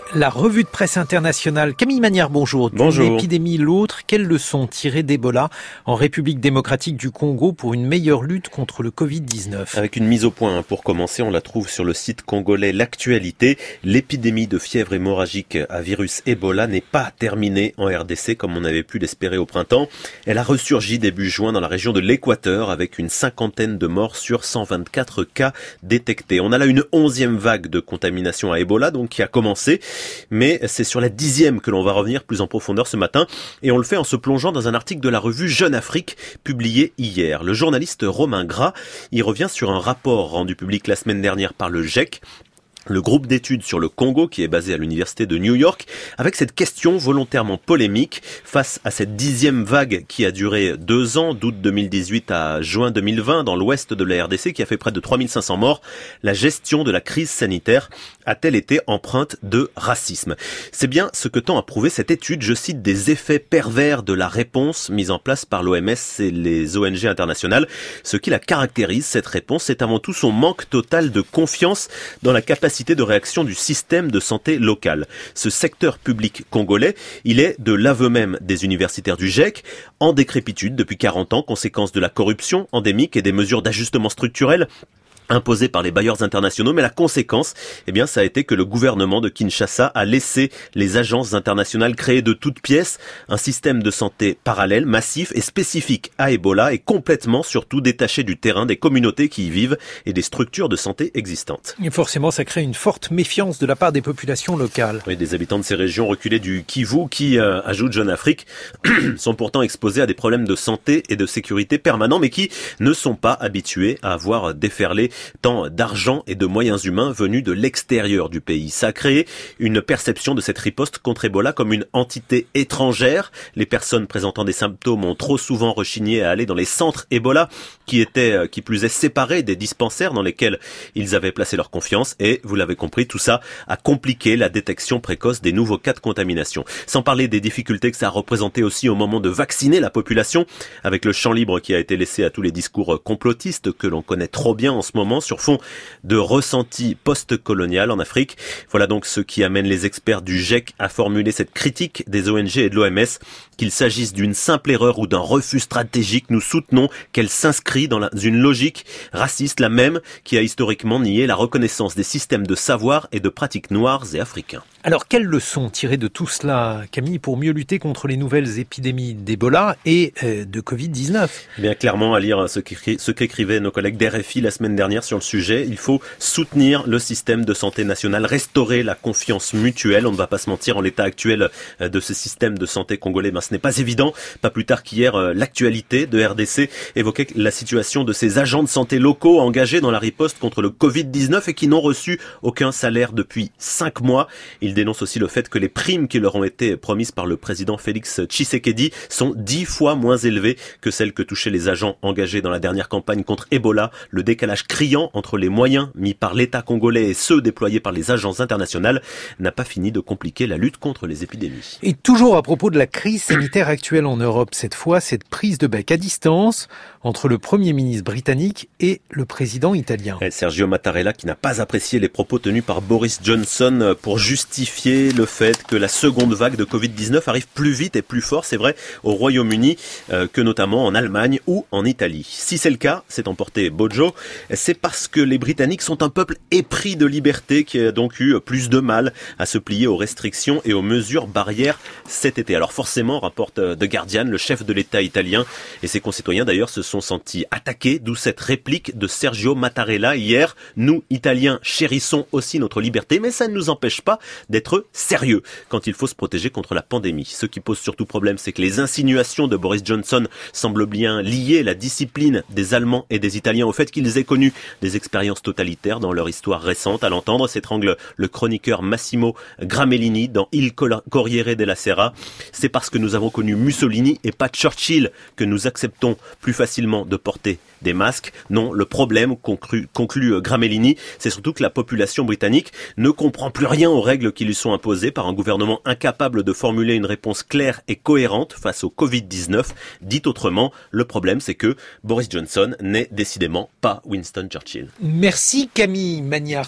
La revue de presse internationale. Camille Magnard, bonjour. Bonjour. D'une épidémie l'autre, quelles leçons tirer d'Ebola en République démocratique du Congo pour une meilleure lutte contre le Covid-19 ? Avec une mise au point, pour commencer, on la trouve sur le site congolais L'Actualité. L'épidémie de fièvre hémorragique à virus Ebola n'est pas terminée en RDC comme on avait pu l'espérer au printemps. Elle a ressurgi début juin dans la région de l'Équateur avec une 50aine de morts sur 124 cas détectés. On a là une 11e vague de contamination à Ebola, donc qui a commencé. Mais c'est sur la 10e que l'on va revenir plus en profondeur ce matin, et on le fait en se plongeant dans un article de la revue Jeune Afrique publié hier. Le journaliste Romain Gras y revient sur un rapport rendu public la semaine dernière par le GIEC, le groupe d'études sur le Congo qui est basé à l'université de New York, avec cette question volontairement polémique face à cette 10e vague qui a duré 2 ans, d'août 2018 à juin 2020 dans l'ouest de la RDC, qui a fait près de 3500 morts. La gestion de la crise sanitaire a-t-elle été empreinte de racisme ? C'est bien ce que tend à prouver cette étude, je cite, des effets pervers de la réponse mise en place par l'OMS et les ONG internationales. Ce qui la caractérise, cette réponse, c'est avant tout son manque total de confiance dans la capacité de réaction du système de santé local. Ce secteur public congolais, il est, de l'aveu même des universitaires du GIEC, en décrépitude depuis 40 ans, conséquence de la corruption endémique et des mesures d'ajustement structurel imposées par les bailleurs internationaux, mais la conséquence, ça a été que le gouvernement de Kinshasa a laissé les agences internationales créer de toutes pièces un système de santé parallèle, massif et spécifique à Ebola, et complètement, surtout, détaché du terrain, des communautés qui y vivent et des structures de santé existantes. Et forcément, ça crée une forte méfiance de la part des populations locales. Oui, des habitants de ces régions reculées du Kivu qui, ajoute Jeune Afrique, sont pourtant exposés à des problèmes de santé et de sécurité permanents, mais qui ne sont pas habitués à voir déferler tant d'argent et de moyens humains venus de l'extérieur du pays. Ça a créé une perception de cette riposte contre Ebola comme une entité étrangère. Les personnes présentant des symptômes ont trop souvent rechigné à aller dans les centres Ebola qui étaient, qui plus est, séparés des dispensaires dans lesquels ils avaient placé leur confiance. Et, vous l'avez compris, tout ça a compliqué la détection précoce des nouveaux cas de contamination. Sans parler des difficultés que ça a représenté aussi au moment de vacciner la population, avec le champ libre qui a été laissé à tous les discours complotistes que l'on connaît trop bien en ce moment, sur fond de ressenti post-colonial en Afrique. Voilà donc ce qui amène les experts du GIEC à formuler cette critique des ONG et de l'OMS. Qu'il s'agisse d'une simple erreur ou d'un refus stratégique, nous soutenons qu'elle s'inscrit dans une logique raciste, la même qui a historiquement nié la reconnaissance des systèmes de savoir et de pratiques noires et africains. Alors, quelles leçons tirer de tout cela, Camille, pour mieux lutter contre les nouvelles épidémies d'Ebola et de Covid-19 ? Bien clairement, à lire ce qu'écrivaient nos collègues d'RFI la semaine dernière sur le sujet, il faut soutenir le système de santé national, restaurer la confiance mutuelle. On ne va pas se mentir, en l'état actuel de ce système de santé congolais, ce n'est pas évident. Pas plus tard qu'hier, l'actualité de RDC évoquait la situation de ces agents de santé locaux engagés dans la riposte contre le Covid-19 et qui n'ont reçu aucun salaire depuis 5 mois. Ils dénoncent aussi le fait que les primes qui leur ont été promises par le président Félix Tshisekedi sont 10 fois moins élevées que celles que touchaient les agents engagés dans la dernière campagne contre Ebola. Le décalage criant entre les moyens mis par l'État congolais et ceux déployés par les agences internationales n'a pas fini de compliquer la lutte contre les épidémies. Et toujours à propos de la crise sanitaire actuelle en Europe, cette fois, cette prise de bec à distance entre le Premier ministre britannique et le président italien. Sergio Mattarella qui n'a pas apprécié les propos tenus par Boris Johnson pour justifier le fait que la seconde vague de Covid-19 arrive plus vite et plus fort, c'est vrai, au Royaume-Uni que notamment en Allemagne ou en Italie. Si c'est le cas, s'est emporté Bojo, c'est parce que les Britanniques sont un peuple épris de liberté qui a donc eu plus de mal à se plier aux restrictions et aux mesures barrières cet été. Alors forcément, rapporte The Guardian, le chef de l'État italien et ses concitoyens d'ailleurs se sont sentis attaqués, d'où cette réplique de Sergio Mattarella hier. Nous, Italiens, chérissons aussi notre liberté, mais ça ne nous empêche pas d'être sérieux quand il faut se protéger contre la pandémie. Ce qui pose surtout problème, c'est que les insinuations de Boris Johnson semblent bien lier la discipline des Allemands et des Italiens au fait qu'ils aient connu des expériences totalitaires dans leur histoire récente. À l'entendre, s'étrangle le chroniqueur Massimo Gramellini dans Il Corriere della Sera. C'est parce que nous avons connu Mussolini et pas Churchill que nous acceptons plus facilement de porter des masques. Non, le problème, conclut Gramellini, c'est surtout que la population britannique ne comprend plus rien aux règles qui lui sont imposées par un gouvernement incapable de formuler une réponse claire et cohérente face au Covid-19. Dit autrement, le problème c'est que Boris Johnson n'est décidément pas Winston Churchill. Merci Camille Magnard.